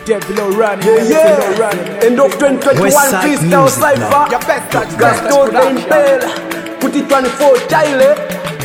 Devil running, End of 2021 freestyle cypher. Gaston the Impel. Put it 24 Chile.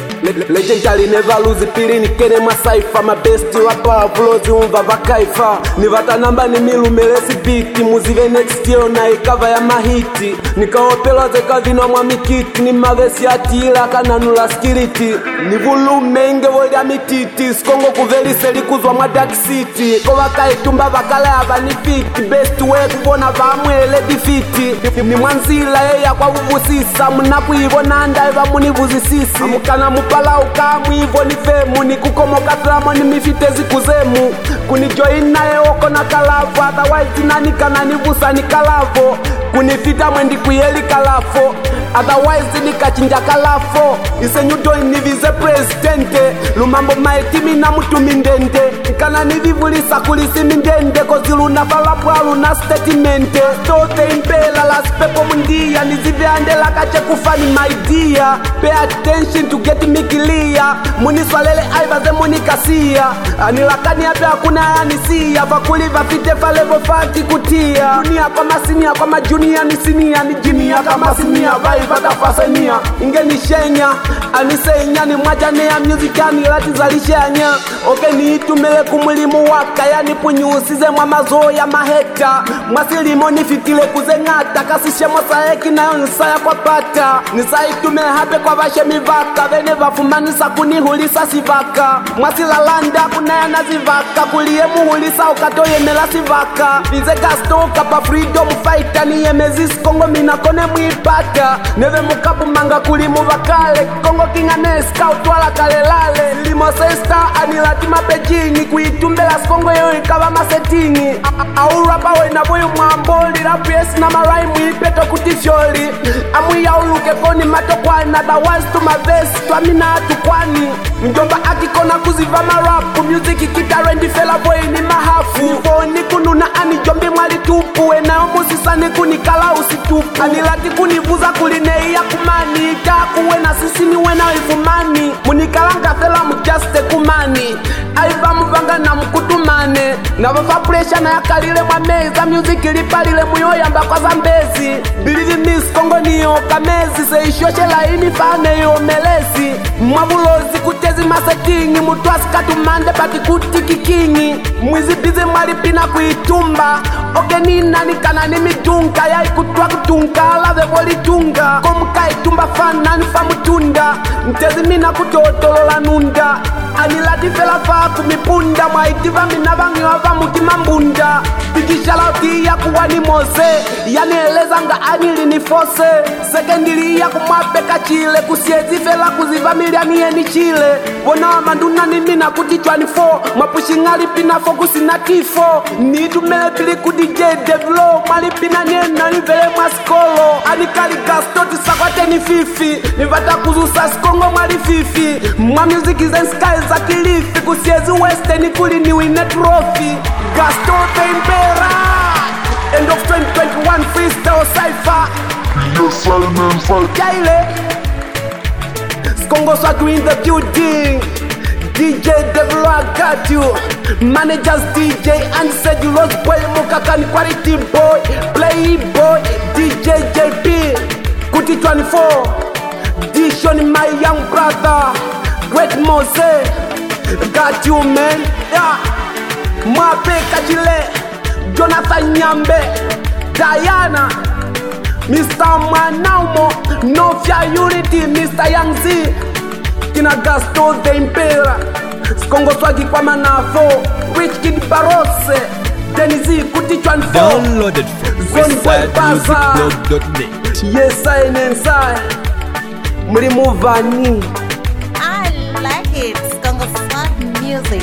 Legendary never lose pili ni kene masaifa. My best rapper flows umva vakaifa. Nivata namba ni milu melesi biti. Muzive next year na ikava ya mahiti. Nikaopela zeka vino mwamikiti. Ni mavesi atila kananula skiriti. Ni volume inge volya mititi. Skongo kuveli seli kuzwa mwa dark city. Kwa kaitumba vakala ya vanifiti. Best way kubona vamwele defiti. Ni mwanzila ya kwa uvusisa. Munaku hivo nanda eva munivuzisisi. Amukana mupala ukamu hivo ni femu. Ni kukomoka tramo ni mifitezi kuzemu. Kunijoin nae oko na kalavu. Otherwise nanika na nivusa ni kalavo. Kunifita mwendi kuyeli kalafo. Otherwise nikachinja kalafo. Isenyuto ni vice presidente. Lumambo maitimi na mutu mindende. Nkana nivivulisa kulisi mindende. Kozilu na falapwalu na statemente. Stote impela las pepo mundia. Nizivyandela kache kufani my dear. Pay attention to get me clear. Muniswalele aibaze munikasia. Anilakani ape hakuna anisia. Fakuli vafite falevo fati kutia. Dunia kwa masinia kwa majunia nisinia. Nijinia kama sinia vaivata fasenia. Inge nishenya anisenya ni mwajanea musicani lati zalishenya. Oke ni itumele kumulimu waka. Yani punyusize mwa mazo ya mahekta. Mwasilimo nifitile kuzengata. Kasishe mosaeki na nsaya kwa pata. Nisaitumele hape kwa vashe mivaka. Vene vafumanisa kunihulisa sivaka. Mwasilalanda kunaya na zivaka. Kulie muhulisa ukatoye mela sivaka. Vize Gaston kapa freedom fighter. Niyemezis Kongo minakone mwipata. Neve mukapu manga kulimu vakale. Kongo kingane scout wala kalelale. Limo sesta anilatima pejini. Kuitumbela skongo yo ikawa masetini. Aurapa wena boyu mwamboli. Rapiesi na marai mwipeto kutifyoli. Amu ya uluke koni matokwana. Otherwise to my best tuamina atukwani. Njomba akikona kuziva marapu. Music kitarendi fela boy ni mahafu. Nifoni kununa ani jombi mwali tupu. Wena omusisani kunikala usitupu. Anilati kunivuza kulineia kumani. Itakuwe na sisi ni wena ifumani. Munikalanga fela mjaste kumani. Aiva mvanga na mkutumane. Na wafa pressure na yakalile mwameza. Music ilipalile muyo yamba kwa zambezi. Believe me Kongo niyo kamezi. Seishoshe laini fane yo melezi. Mwabulozi kutezi masetingi. Mutuasi katumande pati kutikikingi. Mwizi bize mwalipina kuitumba. Oke nina nikana ni midunga. Ya ikutua kutunga lave woli tunga. Komuka itumba fana nifa mutunda. Ntezi mina kutotolola nunda. Anilati fela faa kumipunda. Mwaitiva minavangi wava mutima mbunda. Pikishalauti ya kuwa ni mose. Yanieleza nga anili ni fose. Sekendili ya kumwapeka chile. Kusiezi fela kuziva miliani yeni chile. Wona wa manduna ni mina kutichwa ni fo. Mapushingali pina fokusi na tifo. Nitumele pili kudj devlo. Mali pina nyena nivele maskolo. Anikali Gaston tisakwate ni fifi. Nivata kuzusa skongo mali fifi. Mwa music is and skies za kilifi. Kusiezi western kuli ni wine trophy. Gaston the Impera. End of 2021 freestyle cypher. Yes, I'm fight. Chile. Skongo swag in the building. DJ Devil I got you. Managers DJ and said you lost boy. Mukakani quality boy. Playboy. DJ JP. Kuti 24. Dishon my young brother. Great Mose. Got you man. Yeah. Mwape Kajile. Jonathan Nyambe. Diana. Mr. Manaumo. Nofia Unity. Mr. Young Z. Kina Gaston the Impera. Skongo swagi kwa manafo. Rich Kid Barose. Denizi Kuti 24. downloaded from westsidemusicblog.net. Yes, I inside. Mrimuvani. I like it. Skongo Swag music.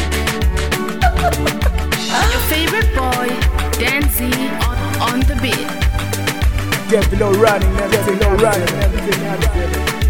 Your favorite boy, Danzy on the beat. Devil running, everything running.